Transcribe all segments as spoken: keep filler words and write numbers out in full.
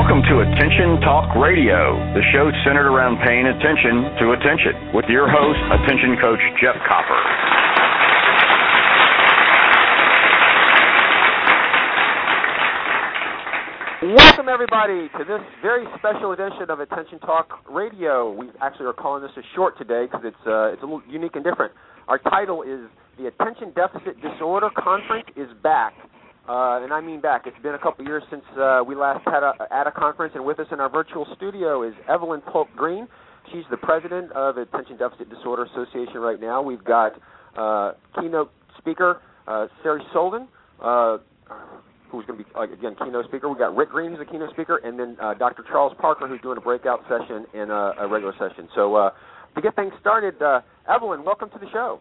Welcome to Attention Talk Radio, the show centered around paying attention to attention, with your host, Attention Coach Jeff Copper. Welcome, everybody, to this very special edition of Attention Talk Radio. We actually are calling this a short today because it's, uh, it's a little unique and different. Our title is The Attention Deficit Disorder Conference is Back. Uh, and I mean back. It's been a couple years since uh, we last had a, at a conference, and with us in our virtual studio is Evelyn Polk Green. She's the president of Attention Deficit Disorder Association right now. We've got uh, keynote speaker uh, Sari Solden, uh, who's going to be, uh, again, keynote speaker. We've got Rick Green, who's a keynote speaker, and then uh, Doctor Charles Parker, who's doing a breakout session and uh, a regular session. So uh, to get things started, uh, Evelyn, welcome to the show.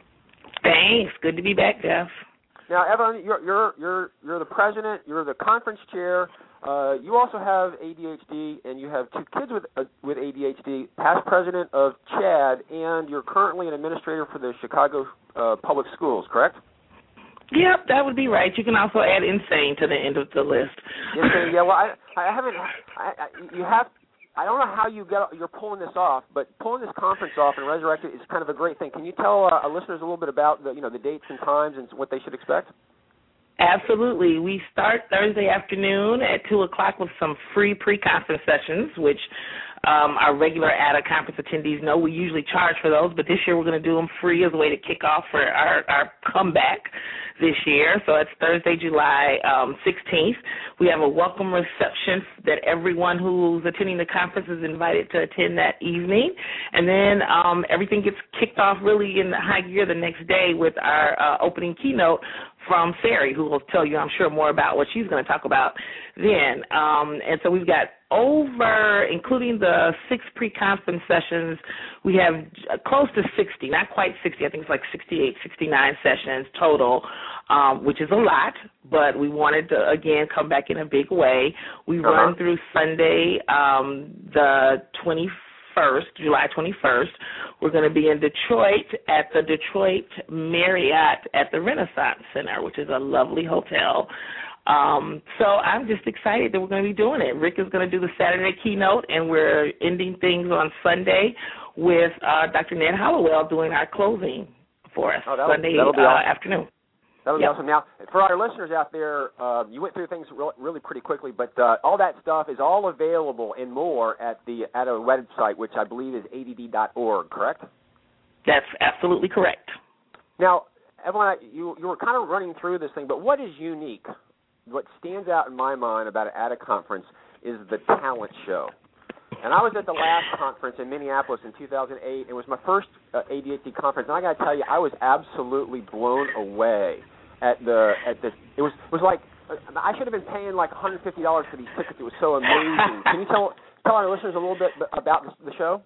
Thanks. Good to be back, Jeff. Now, Evelyn, you're you're you're you're the president. You're the conference chair. Uh, you also have A D H D, and you have two kids with uh, with A D H D. Past president of CHADD, and you're currently an administrator for the Chicago uh, Public Schools. Correct? Yep, that would be right. You can also add insane to the end of the list. Insane. Yeah. Well, I I haven't. I, I, you have. I don't know how you get you're pulling this off, but pulling this conference off and resurrect it is kind of a great thing. Can you tell uh, our listeners a little bit about the you know the dates and times and what they should expect? Absolutely. We start Thursday afternoon at two o'clock with some free pre-conference sessions, which um, our regular A D A conference attendees know we usually charge for those, but this year we're going to do them free as a way to kick off for our, our comeback this year. So it's Thursday, July um, sixteenth. We have a welcome reception that everyone who's attending the conference is invited to attend that evening. And then um, everything gets kicked off really in high gear the next day with our uh, opening keynote from Sari, who will tell you, I'm sure, more about what she's going to talk about then. Um, and so we've got over, including the six pre-conference sessions, we have close to sixty, not quite sixty, I think it's like sixty-eight, sixty-nine sessions total, um, which is a lot, but we wanted to, again, come back in a big way. We uh-huh. run through Sunday, um, the twenty-first, July twenty-first. We're going to be in Detroit at the Detroit Marriott at the Renaissance Center, which is a lovely hotel. Um, so I'm just excited that we're going to be doing it. Rick is going to do the Saturday keynote, and we're ending things on Sunday with uh, Doctor Ned Hollowell doing our closing for us oh, that'll, Sunday that'll be uh, awesome. afternoon. That would be yep. awesome. Now, for our listeners out there, uh, you went through things re- really pretty quickly, but uh, all that stuff is all available and more at the at our website, which I believe is A D D dot org, correct? That's absolutely correct. Now, Evelyn, you, you were kind of running through this thing, but what is unique? What stands out in my mind about an A D A conference is the talent show. And I was at the last conference in Minneapolis in two thousand eight. It was my first uh, A D H D conference, and I got to tell you, I was absolutely blown away at the at this. It was it was like I should have been paying like one hundred fifty dollars for these tickets. It was so amazing. Can you tell tell our listeners a little bit about the show?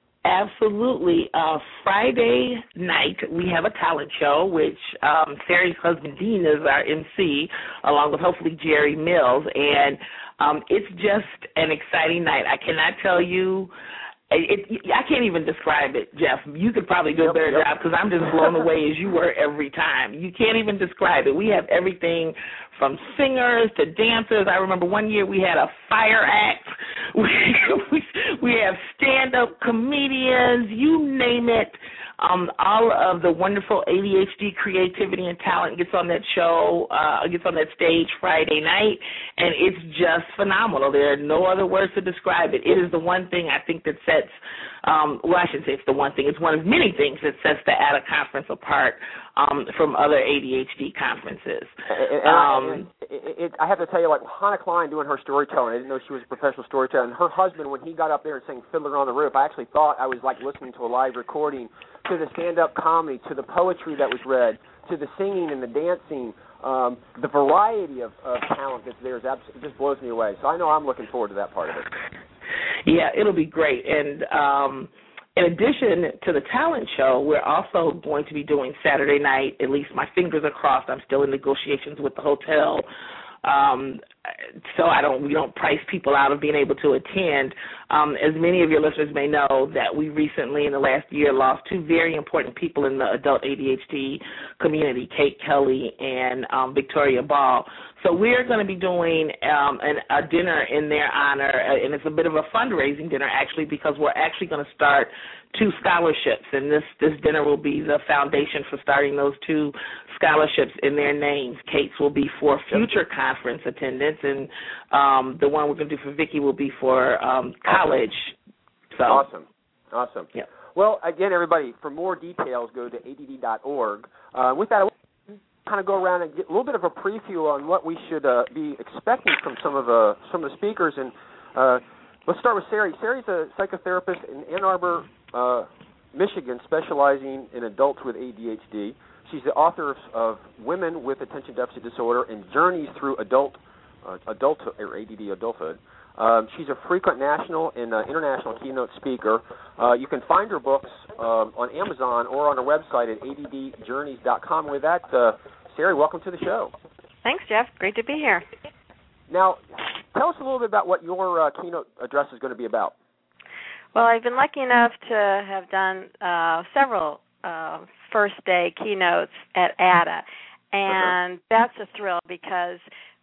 Absolutely. Uh, Friday night, we have a talent show, which um, Sari's husband, Dean, is our M C, along with hopefully Jerry Mills. And um, it's just an exciting night. I cannot tell you. It, it, I can't even describe it, Jeff. You could probably do a better yep, yep. job because I'm just blown away as you were every time. You can't even describe it. We have everything from singers to dancers. I remember one year we had a fire act. We, we, we have stand-up comedians, you name it. Um, all of the wonderful A D H D creativity and talent gets on that show, uh, gets on that stage Friday night, and it's just phenomenal. There are no other words to describe it. It is the one thing I think that sets, um, well, I shouldn't say it's the one thing. It's one of many things that sets the A D A conference apart um, from other A D H D conferences. And, and um, I, and it, it, I have to tell you, like Hannah Klein doing her storytelling, I didn't know she was a professional storyteller, and her husband, when he got up there and sang Fiddler on the Roof, I actually thought I was like listening to a live recording, to the stand-up comedy, to the poetry that was read, to the singing and the dancing. Um, the variety of, of talent that's there is abs- it just blows me away. So I know I'm looking forward to that part of it. Yeah, it'll be great. And um, in addition to the talent show, we're also going to be doing Saturday night, at least my fingers are crossed, I'm still in negotiations with the hotel, Um, so I don't we don't price people out of being able to attend. Um, as many of your listeners may know, that we recently in the last year lost two very important people in the adult A D H D community, Kate Kelly and um, Victoria Ball. So we're going to be doing um, an, a dinner in their honor, uh, and it's a bit of a fundraising dinner actually, because we're actually going to start two scholarships, and this, this dinner will be the foundation for starting those two scholarships in their names. Kate's will be for future conference attendance, and um, the one we're going to do for Vicki will be for um, college. So awesome, awesome. Yeah. Well, again, everybody, for more details, go to A D D dot org. Uh, with that, kind of go around and get a little bit of a preview on what we should uh, be expecting from some of the some of the speakers. And uh, let's start with Sari. Sari's a psychotherapist in Ann Arbor, uh, Michigan, specializing in adults with A D H D. She's the author of, of Women with Attention Deficit Disorder and Journeys Through Adult uh, Adulthood or A D D Adulthood. Um, she's a frequent national and uh, international keynote speaker. Uh, you can find her books um, on Amazon or on her website at A D D journeys dot com. With that, uh, Sari, welcome to the show. Thanks, Jeff. Great to be here. Now, tell us a little bit about what your uh, keynote address is going to be about. Well, I've been lucky enough to have done uh, several uh, first-day keynotes at A D A, and uh-huh. that's a thrill because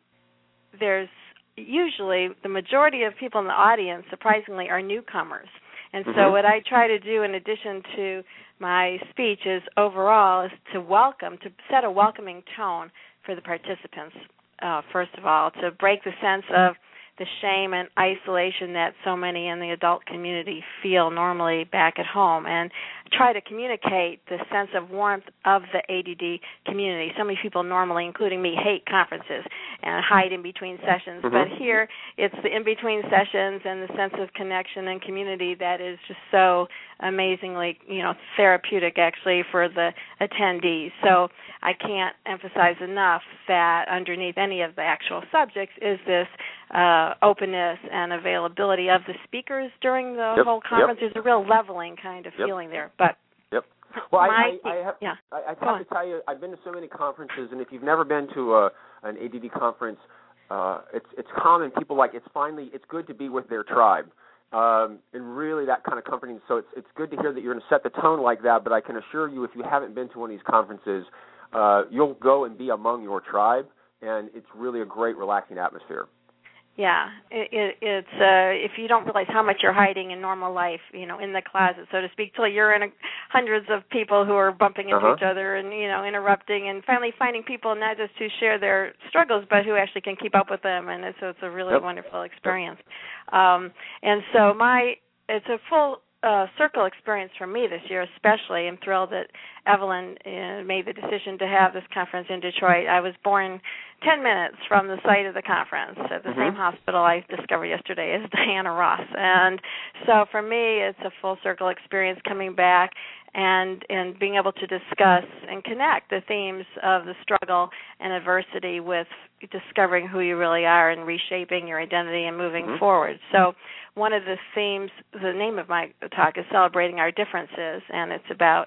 there's usually the majority of people in the audience, surprisingly, are newcomers. And mm-hmm. so what I try to do in addition to my speech is overall is to welcome, to set a welcoming tone for the participants, uh, first of all, to break the sense of the shame and isolation that so many in the adult community feel normally back at home, and try to communicate the sense of warmth of the A D D community. So many people normally, including me, hate conferences and hide in between sessions, mm-hmm. but here it's the in-between sessions and the sense of connection and community that is just so amazingly, you know, therapeutic actually for the attendees. So I can't emphasize enough that underneath any of the actual subjects is this uh, openness and availability of the speakers during the yep. whole conference. Yep. There's a real leveling kind of yep. feeling there. But yep. Well, my, I, I, I have, yeah. I, I have to tell you, I've been to so many conferences, and if you've never been to a, an A D D conference, uh, it's it's common. People like it's finally it's good to be with their tribe. Um, and really that kind of comforting. So it's it's good to hear that you're going to set the tone like that, but I can assure you if you haven't been to one of these conferences, uh, you'll go and be among your tribe, and it's really a great, relaxing atmosphere. Yeah, it, it, it's uh, if you don't realize how much you're hiding in normal life, you know, in the closet, so to speak, till you're in a, hundreds of people who are bumping into uh-huh. each other and, you know, interrupting, and finally finding people not just who share their struggles, but who actually can keep up with them, and so it's a really yep. wonderful experience. Um, and so my, it's a full uh, circle experience for me this year, especially. I'm thrilled that Evelyn uh, made the decision to have this conference in Detroit. I was born ten minutes from the site of the conference at the mm-hmm. same hospital I discovered yesterday as Diana Ross. And so for me, it's a full circle experience coming back and, and being able to discuss and connect the themes of the struggle and adversity with discovering who you really are and reshaping your identity and moving mm-hmm. forward. So one of the themes, the name of my talk is Celebrating Our Differences, and it's about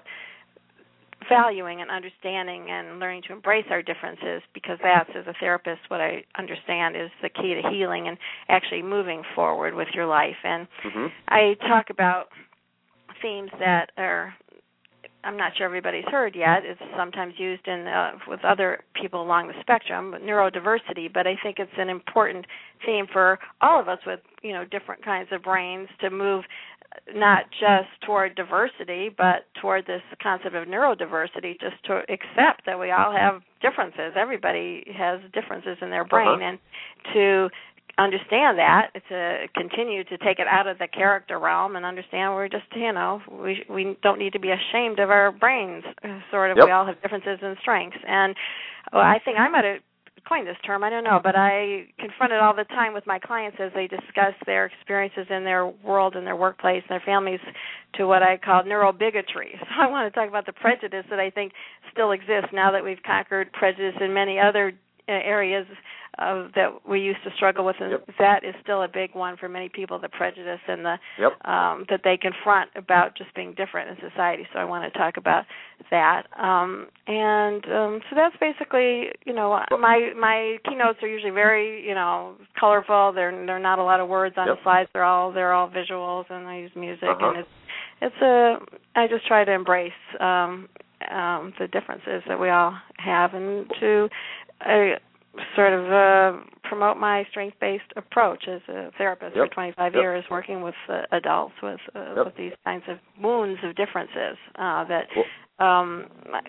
valuing and understanding and learning to embrace our differences, because that's, as a therapist, what I understand is the key to healing and actually moving forward with your life. And mm-hmm. I talk about themes that are, I'm not sure everybody's heard yet. It's sometimes used in uh, with other people along the spectrum, neurodiversity, but I think it's an important theme for all of us with, you know, different kinds of brains to move not just toward diversity, but toward this concept of neurodiversity, just to accept that we all have differences. Everybody has differences in their brain, uh-huh. and to understand that, to continue to take it out of the character realm and understand we're just, you know, we we don't need to be ashamed of our brains, sort of. Yep. We all have differences and strengths. And well, I think I might have coined this term, I don't know, but I confront it all the time with my clients as they discuss their experiences in their world and their workplace and their families to what I call neurobigotry. So I want to talk about the prejudice that I think still exists now that we've conquered prejudice in many other areas of, that we used to struggle with, and yep. that is still a big one for many people, the prejudice and the yep. um, that they confront about just being different in society. So I want to talk about that. Um, and um, so that's basically, you know, my my keynotes are usually very, you know, colorful. They're they're not a lot of words on yep. the slides. They're all they're all visuals, and I use music, uh-huh. and it's it's a I just try to embrace um, um, the differences that we all have, and to uh, sort of uh, promote my strength-based approach as a therapist yep. for twenty-five yep. years, working with uh, adults with uh, yep. with these kinds of wounds of differences. Uh, that well, um,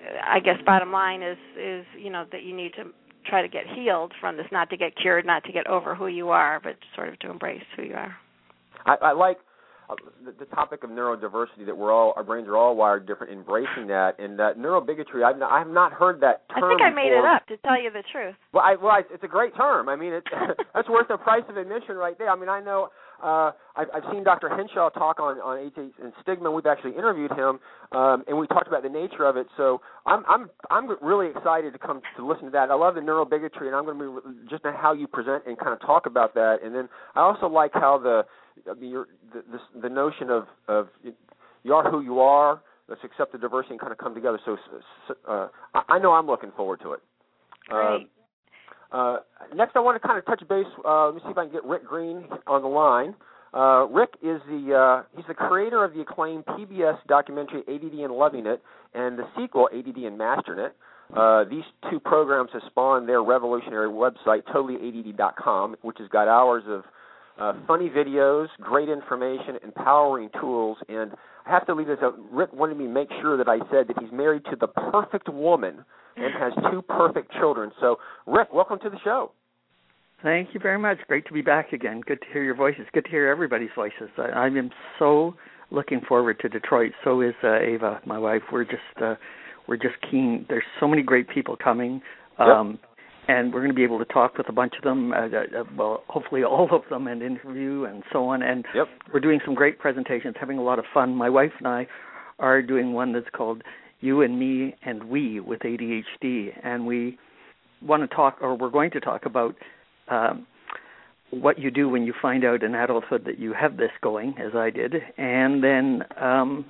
I guess bottom line is is you know that you need to try to get healed from this, not to get cured, not to get over who you are, but sort of to embrace who you are. I, I like uh, the, the topic of neurodiversity, that we're all, our brains are all wired different, embracing that, and that neurobigotry, I've not, I have not heard that term I think I made before. it up, to tell you the truth. Well, I, well I, it's a great term. I mean, it, that's worth the price of admission right there. I mean, I know uh, I've, I've seen Doctor Henshaw talk on, on H I and stigma. We've actually interviewed him, um, and we talked about the nature of it. So I'm I'm I'm really excited to come to listen to that. I love the neurobigotry, and I'm going to be just how you present and kind of talk about that. And then I also like how the I mean, you're, the, the the notion of of you are who you are. Let's accept the diversity and kind of come together. So uh, I know I'm looking forward to it. Great. Uh, uh, next, I want to kind of touch base. Uh, let me see if I can get Rick Green on the line. Uh, Rick is the uh, he's the creator of the acclaimed P B S documentary A D D and Loving It, and the sequel A D D and Mastering It. Uh, these two programs have spawned their revolutionary website, totally A D D dot com, which has got hours of uh, funny videos, great information, empowering tools. And I have to leave this out. Rick wanted me to make sure that I said that he's married to the perfect woman and has two perfect children. So, Rick, welcome to the show. Thank you very much. Great to be back again. Good to hear your voices. Good to hear everybody's voices. I, I am so looking forward to Detroit. So is uh, Ava, my wife. We're just uh, we're just keen. There's so many great people coming, um, yep. and we're going to be able to talk with a bunch of them. Uh, uh, well, hopefully all of them, and interview and so on. And yep. we're doing some great presentations, having a lot of fun. My wife and I are doing one that's called You and Me and We with A D H D, and we want to talk, or we're going to talk about um, what you do when you find out in adulthood that you have this going, as I did, and then um,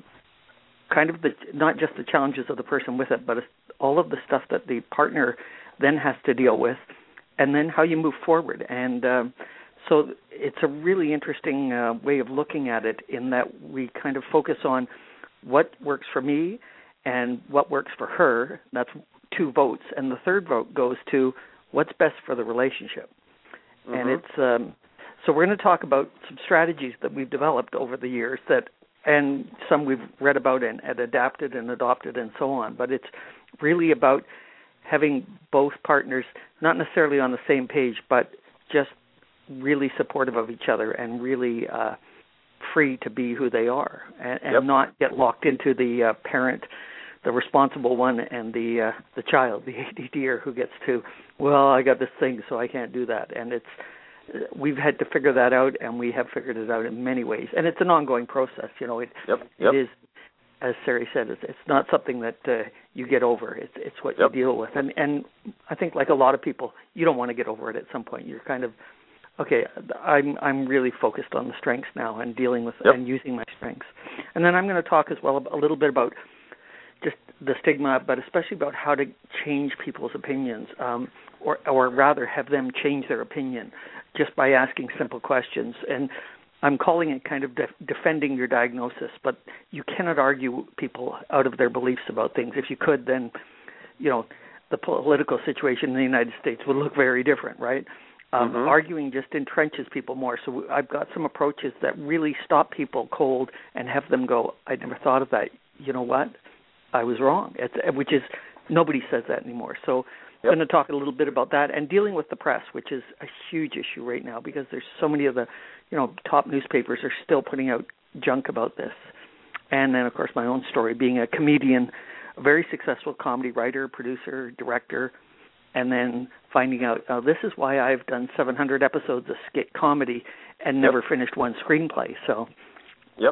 kind of the not just the challenges of the person with it, but all of the stuff that the partner then has to deal with, and then how you move forward. And um, so it's a really interesting uh, way of looking at it, in that we kind of focus on what works for me and what works for her. That's two votes. And the third vote goes to what's best for the relationship. Mm-hmm. And it's um, so we're going to talk about some strategies that we've developed over the years, that, and some we've read about and, and adapted and adopted and so on. But it's really about having both partners not necessarily on the same page, but just really supportive of each other and really uh, free to be who they are, and, and yep. not get locked into the uh, parent, the responsible one, and the uh, the child, the ADDer, who gets to, well, I got this thing, so I can't do that. And it's we've had to figure that out, and we have figured it out in many ways. And it's an ongoing process. You know, it yep. Yep. it is, as Sari said, it's, it's not something that uh, you get over. It's it's what yep. you deal with. And and I think, like a lot of people, you don't want to get over it at some point. You're kind of, okay, I'm I'm really focused on the strengths now and dealing with yep. and using my strengths. And then I'm going to talk as well a little bit about just the stigma, but especially about how to change people's opinions, um, or or rather have them change their opinion just by asking simple questions. And I'm calling it kind of def- defending your diagnosis, but you cannot argue people out of their beliefs about things. If you could, then, you know, the political situation in the United States would look very different, right? Um, mm-hmm. Arguing just entrenches people more. So I've got some approaches that really stop people cold and have them go, I never thought of that. You know what? I was wrong, it's, which is, nobody says that anymore. So yep. I'm going to talk a little bit about that, and dealing with the press, which is a huge issue right now, because there's so many of the, you know, top newspapers are still putting out junk about this. And then, of course, my own story, being a comedian, a very successful comedy writer, producer, director, and then finding out, uh, this is why I've done seven hundred episodes of skit comedy and never yep. finished one screenplay. So, yep.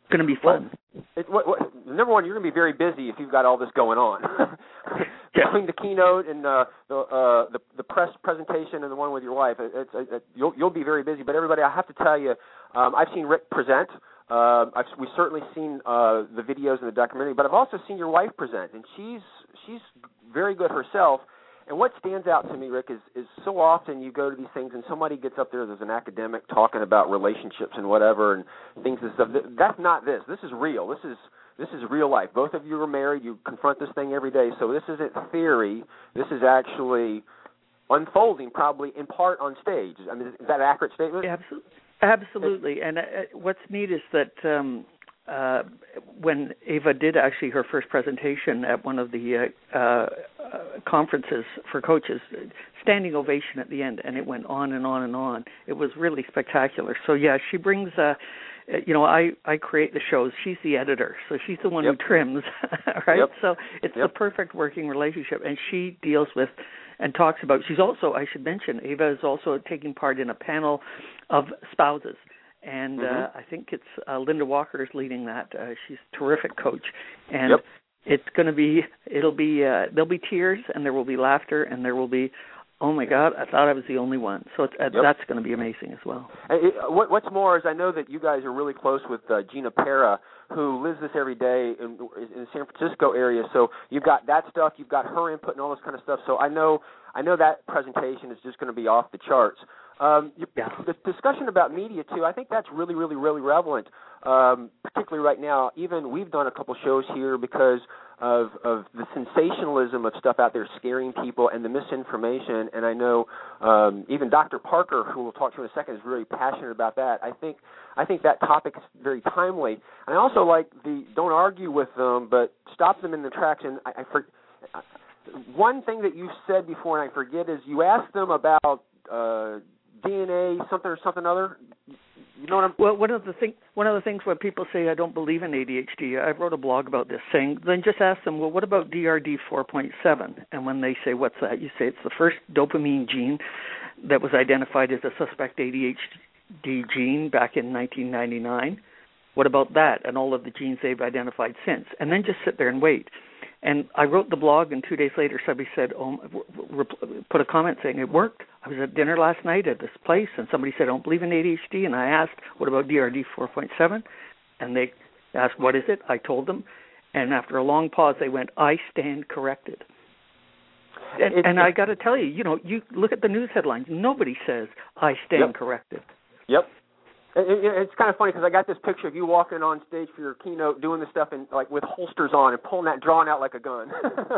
going to be fun. Well, it, what, what, number one, you're going to be very busy if you've got all this going on. Yeah. Between the keynote and uh, the, uh, the the press presentation and the one with your wife, it, it's, it, you'll you'll be very busy. But everybody, I have to tell you, um, I've seen Rick present. Uh, I've, we've certainly seen uh, the videos and the documentary, but I've also seen your wife present, and she's she's very good herself. And what stands out to me, Rick, is, is so often you go to these things and somebody gets up there as an academic talking about relationships and whatever and things and stuff. That's not this. This is real. This is this is real life. Both of you are married. You confront this thing every day. So this isn't theory. This is actually unfolding, probably in part on stage. I mean, is that an accurate statement? Absolutely. Absolutely. And uh, what's neat is that um, uh, when Ava did actually her first presentation at one of the uh, uh, conferences for coaches, standing ovation at the end, and it went on and on and on. It was really spectacular. So, yeah, she brings, uh, you know, I, I create the shows. She's the editor, so she's the one yep. who trims, right? Yep. So it's yep. the perfect working relationship, and she deals with and talks about, she's also, I should mention, Ava is also taking part in a panel of spouses. And mm-hmm. uh, I think it's uh, Linda Walker is leading that. Uh, she's a terrific coach. And yep. it's going to be, it'll be, uh, there'll be tears and there will be laughter and there will be, oh, my God, I thought I was the only one. So it's, uh, yep. that's going to be amazing as well. It, what, what's more is I know that you guys are really close with uh, Gina Pera, who lives this every day in, in the San Francisco area. So you've got that stuff, you've got her input and all this kind of stuff. So I know I know that presentation is just going to be off the charts. Um, you, yeah. The discussion about media, too, I think that's really, really, really relevant, um, particularly right now. Even we've done a couple shows here because of, of the sensationalism of stuff out there scaring people and the misinformation. And I know um, even Doctor Parker, who we'll talk to in a second, is really passionate about that. I think I think that topic is very timely. And I also like the don't argue with them, but stop them in their tracks. And I, I for, one thing that you said before, and I forget, is you asked them about uh, D N A, something or something other. You know what I'm? Well, one of the thing, one of the things where people say I don't believe in A D H D, I wrote a blog about this, saying then just ask them, well, what about D R D four point seven? And when they say what's that, you say it's the first dopamine gene that was identified as a suspect A D H D gene back in nineteen ninety-nine. What about that and all of the genes they've identified since? And then just sit there and wait. And I wrote the blog, and two days later, somebody said, "Oh, put a comment saying it worked. I was at dinner last night at this place, and somebody said, I don't believe in A D H D, and I asked, what about D R D four point seven? And they asked, what is it? I told them, and after a long pause, they went, I stand corrected. And, it, and it, I got to tell you, you know, you look at the news headlines. Nobody says, I stand yep. corrected. Yep. It, it, it's kind of funny because I got this picture of you walking on stage for your keynote, doing this stuff and like with holsters on and pulling that, drawing out like a gun.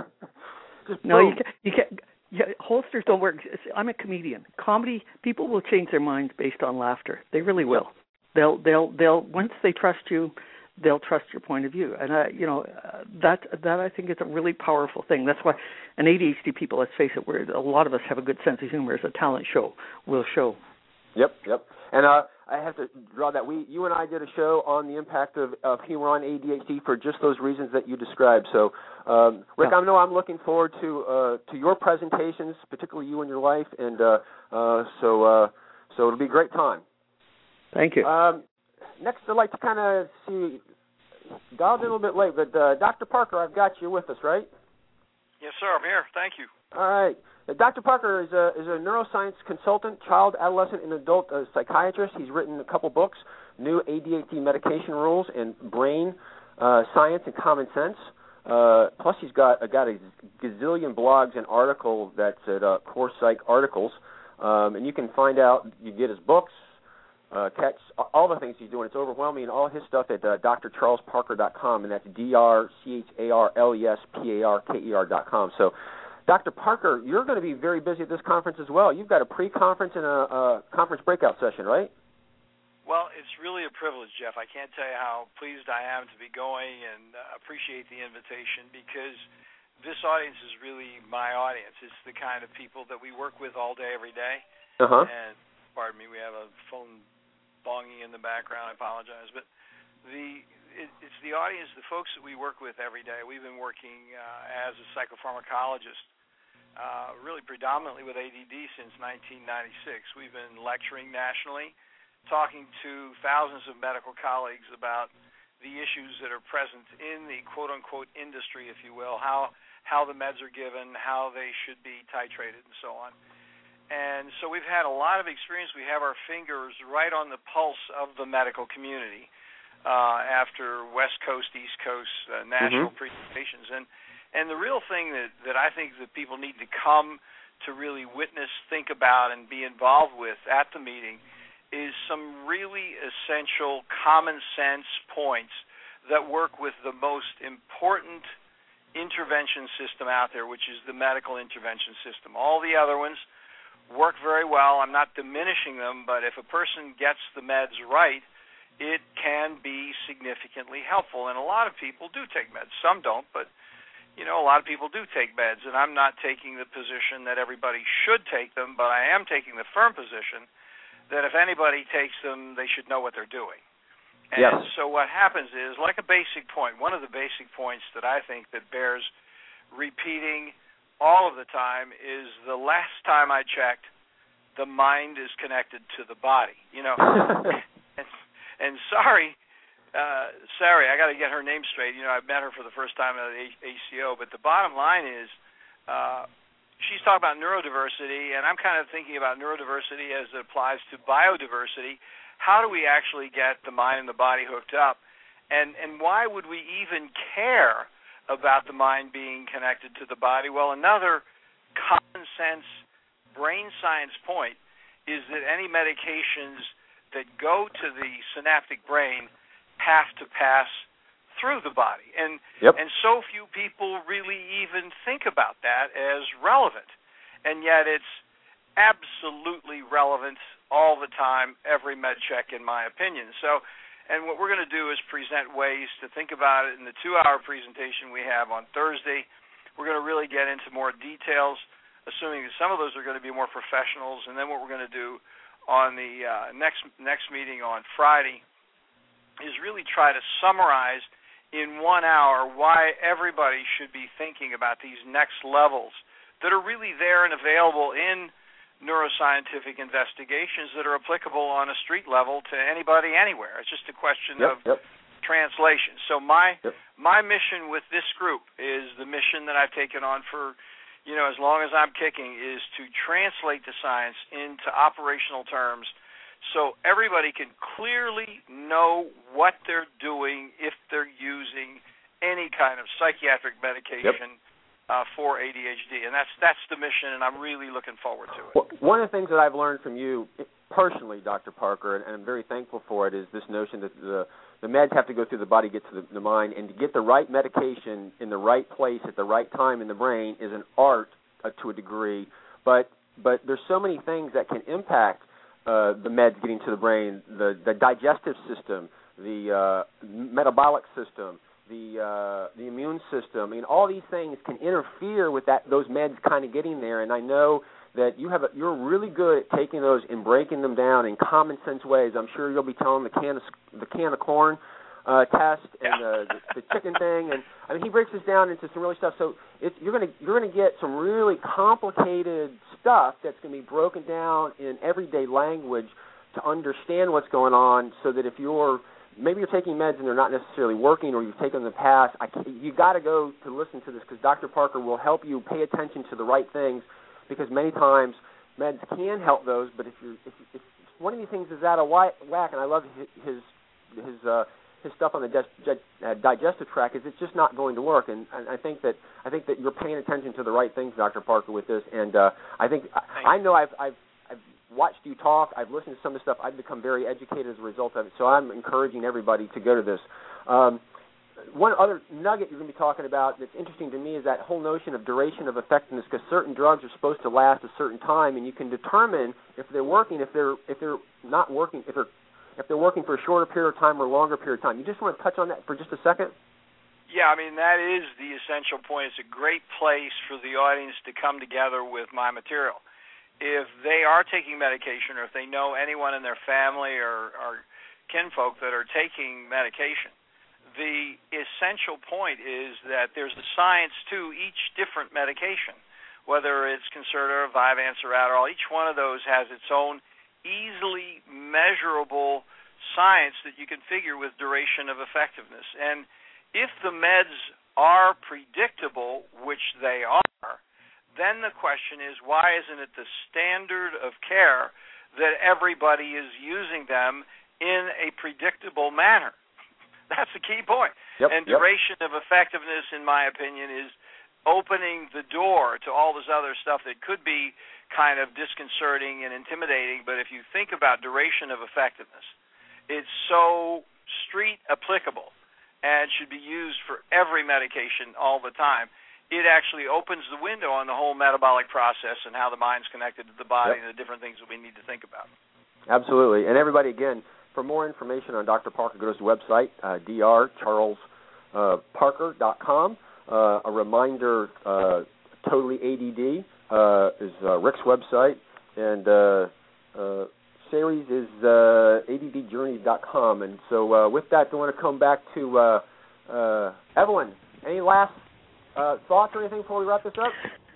Just no, boom. you can't. You can't yeah, holsters don't work. I'm a comedian. Comedy people will change their minds based on laughter. They really will. Yep. They'll they'll they'll once they trust you, they'll trust your point of view. And I, you know, uh, that that I think is a really powerful thing. That's why, an A D H D people, let's face it, we're, a lot of us have a good sense of humor. As a talent show will show. Yep, yep. And uh, I have to draw that. We, you and I did a show on the impact of, of humor on A D H D for just those reasons that you described. So, um, Rick, yeah. I know I'm looking forward to uh, to your presentations, particularly you and your wife, and uh, uh, so uh, so it'll be a great time. Thank you. Um, next, I'd like to kind of see, dialed in a little bit late, but uh, Doctor Parker, I've got you with us, right? Yes, sir. I'm here. Thank you. All right. Doctor Parker is a is a neuroscience consultant, child, adolescent, and adult uh, psychiatrist. He's written a couple books, New A D H D Medication Rules and Brain uh, Science and Common Sense. Uh, plus, he's got uh, got a gazillion blogs and articles that's at uh, Core Psych Articles, um, and you can find out. You get his books, uh, catch all the things he's doing. It's overwhelming. And all his stuff at uh, D R charles parker dot com, and that's D R C H A R L E S P A R K E R dot com. So. Doctor Parker, you're going to be very busy at this conference as well. You've got a pre-conference and a, a conference breakout session, right? Well, it's really a privilege, Jeff. I can't tell you how pleased I am to be going and uh, appreciate the invitation because this audience is really my audience. It's the kind of people that we work with all day, every day. Uh-huh. And, pardon me, we have a phone bonging in the background. I apologize. But the it, it's the audience, the folks that we work with every day. We've been working uh, as a psychopharmacologist Uh, really predominantly with A D D since nineteen ninety-six. We've been lecturing nationally, talking to thousands of medical colleagues about the issues that are present in the quote-unquote industry, if you will, how how the meds are given, how they should be titrated, and so on. And so we've had a lot of experience. We have our fingers right on the pulse of the medical community uh, after West Coast, East Coast uh, national mm-hmm. presentations. And and the real thing that, that I think that people need to come to really witness, think about, and be involved with at the meeting is some really essential common sense points that work with the most important intervention system out there, which is the medical intervention system. All the other ones work very well. I'm not diminishing them, but if a person gets the meds right, it can be significantly helpful. And a lot of people do take meds. Some don't, but you know, a lot of people do take meds, and I'm not taking the position that everybody should take them, but I am taking the firm position that if anybody takes them, they should know what they're doing. And yes. so what happens is, like a basic point, one of the basic points that I think that bears repeating all of the time is the last time I checked, the mind is connected to the body. You know, and, and sorry, Uh, Sari, I got to get her name straight. You know, I met her for the first time at A C O, but the bottom line is uh, she's talking about neurodiversity, and I'm kind of thinking about neurodiversity as it applies to biodiversity. How do we actually get the mind and the body hooked up? And, and why would we even care about the mind being connected to the body? Well, another common sense brain science point is that any medications that go to the synaptic brain have to pass through the body. And yep. and so few people really even think about that as relevant. And yet it's absolutely relevant all the time, every med check, in my opinion. So, and what we're going to do is present ways to think about it in the two-hour presentation we have on Thursday. We're going to really get into more details, assuming that some of those are going to be more professionals. And then what we're going to do on the uh, next next meeting on Friday is really try to summarize in one hour why everybody should be thinking about these next levels that are really there and available in neuroscientific investigations that are applicable on a street level to anybody anywhere. It's just a question yep, of yep. translation. So my yep. my mission with this group is the mission that I've taken on for, you know, as long as I'm kicking, is to translate the science into operational terms so everybody can clearly know what they're doing if they're using any kind of psychiatric medication yep. uh, for A D H D. And that's that's the mission, and I'm really looking forward to it. Well, one of the things that I've learned from you personally, Doctor Parker, and I'm very thankful for it, is this notion that the, the meds have to go through the body, get to the, the mind, and to get the right medication in the right place at the right time in the brain is an art uh, to a degree. But but there's so many things that can impact Uh, the meds getting to the brain, the, the digestive system, the uh, metabolic system, the uh, the immune system. I mean, all these things can interfere with that those meds kind of getting there. And I know that you have a, you're really good at taking those and breaking them down in common sense ways. I'm sure you'll be telling the can of, the can of corn uh, test and yeah. the, the, the chicken thing. And I mean, he breaks this down into some really stuff. So it's, you're gonna you're gonna get some really complicated stuff that's going to be broken down in everyday language to understand what's going on, so that if you're maybe you're taking meds and they're not necessarily working, or you've taken them in the past, I you got to go to listen to this, because Doctor Parker will help you pay attention to the right things, because many times meds can help those, but if you're if, if one of these things is out of whack, and I love his his his, uh, his stuff on the dig, uh, digestive tract, is it's just not going to work. And, and I think that I think that you're paying attention to the right things, Doctor Parker, with this. And uh, I think I, I know I've, I've I've watched you talk. I've listened to some of the stuff. I've become very educated as a result of it. So I'm encouraging everybody to go to this. Um, one other nugget you're going to be talking about that's interesting to me is that whole notion of duration of effectiveness, because certain drugs are supposed to last a certain time, and you can determine if they're working, if they're if they're not working, if they're if they're working for a shorter period of time or a longer period of time. You just want to touch on that for just a second? Yeah, I mean, that is the essential point. It's a great place for the audience to come together with my material. If they are taking medication, or if they know anyone in their family or, or kinfolk that are taking medication, the essential point is that there's a science to each different medication, whether it's Concerta, Vyvanse, or Adderall. Each one of those has its own easily measurable science that you can figure with duration of effectiveness. And if the meds are predictable, which they are, then the question is, why isn't it the standard of care that everybody is using them in a predictable manner? That's the key point. Yep, and yep. duration of effectiveness, in my opinion, is opening the door to all this other stuff that could be kind of disconcerting and intimidating. But if you think about duration of effectiveness, it's so street applicable and should be used for every medication all the time. It actually opens the window on the whole metabolic process and how the mind's connected to the body, yep. and the different things that we need to think about. Absolutely. And everybody, again, for more information on Doctor Parker, go to his website, uh, d r charles parker dot com. Uh, a reminder, uh, Totally A D D uh, is uh, Rick's website, and uh, uh, series is uh, A D D journeys dot com. And so uh, with that, I want to come back to uh, uh, Evelyn. Any last uh, thoughts or anything before we wrap this up?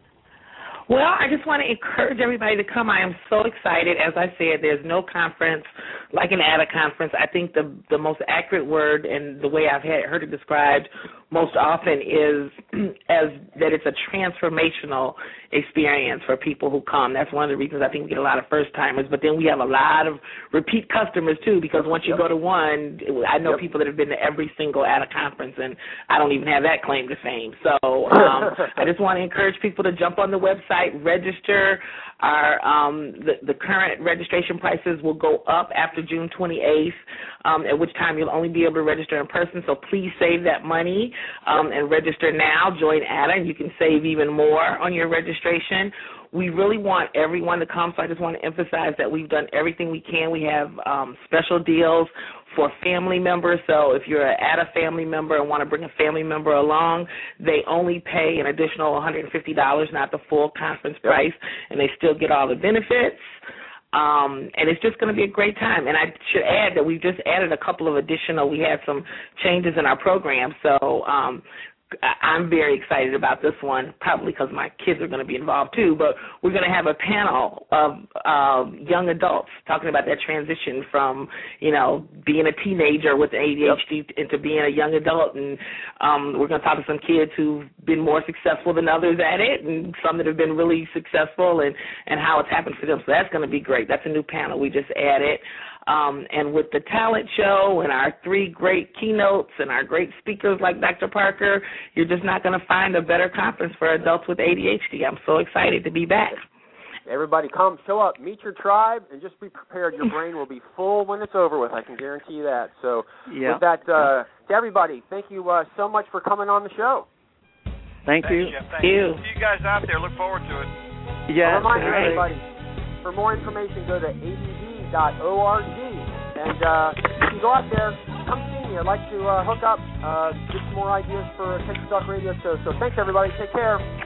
Well, I just want to encourage everybody to come. I am so excited. As I said, there's no conference like an A D A conference. I think the the most accurate word and the way I've had, heard it described most often is as that it's a transformational experience for people who come. That's one of the reasons I think we get a lot of first-timers. But then we have a lot of repeat customers, too, because once you yep. go to one, I know yep. people that have been to every single A D A conference, and I don't even have that claim to fame. So um, I just want to encourage people to jump on the website, register. Our um, the, the current registration prices will go up after June twenty-eighth, um, at which time you'll only be able to register in person. So please save that money um, and register now. Join A D A, and you can save even more on your registration. We really want everyone to come, so I just want to emphasize that we've done everything we can. We have um, special deals for family members. So if you're an A D A family member and want to bring a family member along, they only pay an additional one hundred fifty dollars, not the full conference yep. price, and they still get all the benefits. Um, and it's just going to be a great time. And I should add that we've just added a couple of additional, we had some changes in our program. So um, I'm very excited about this one, probably because my kids are going to be involved too, but we're going to have a panel of uh, young adults talking about that transition from, you know, being a teenager with A D H D yep. into being a young adult, and um, we're going to talk to some kids who've been more successful than others at it, and some that have been really successful, and, and how it's happened for them. So that's going to be great. That's a new panel we just added. Um, and with the talent show and our three great keynotes and our great speakers like Doctor Parker, you're just not going to find a better conference for adults with A D H D. I'm so excited to be back. Everybody come, show up, meet your tribe, and just be prepared. Your brain will be full when it's over with. I can guarantee you that. So yeah. with that, uh, to everybody, thank you uh, so much for coming on the show. Thank Thanks, you. Jeff. Thank you. you. See you guys out there. Look forward to it. Yeah. A reminder, right. everybody, for more information, go to A D D dot org, and uh, you can go out there, come see me. I'd like to uh, hook up, uh, get some more ideas for Attention Talk Radio show. So thanks, everybody. Take care.